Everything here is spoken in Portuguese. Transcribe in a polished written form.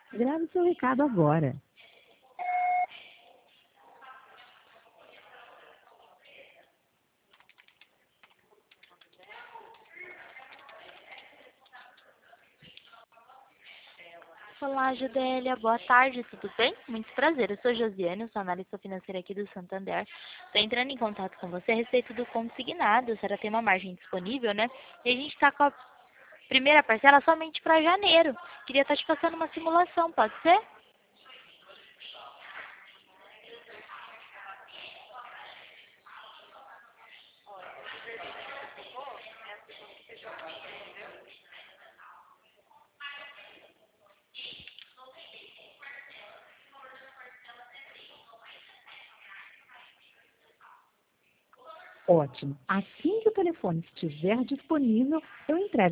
Grave seu recado agora. Olá, Judélia. Boa tarde, tudo bem? Muito prazer. Eu sou Josiane, eu sou analista financeira aqui do Santander. Estou entrando em contato com você a respeito do consignado. A senhora tem uma margem disponível, né? E a gente está com a primeira parcela somente para janeiro. Queria estar te passando uma simulação, pode ser? Ótimo. Assim que o telefone estiver disponível, eu entrego.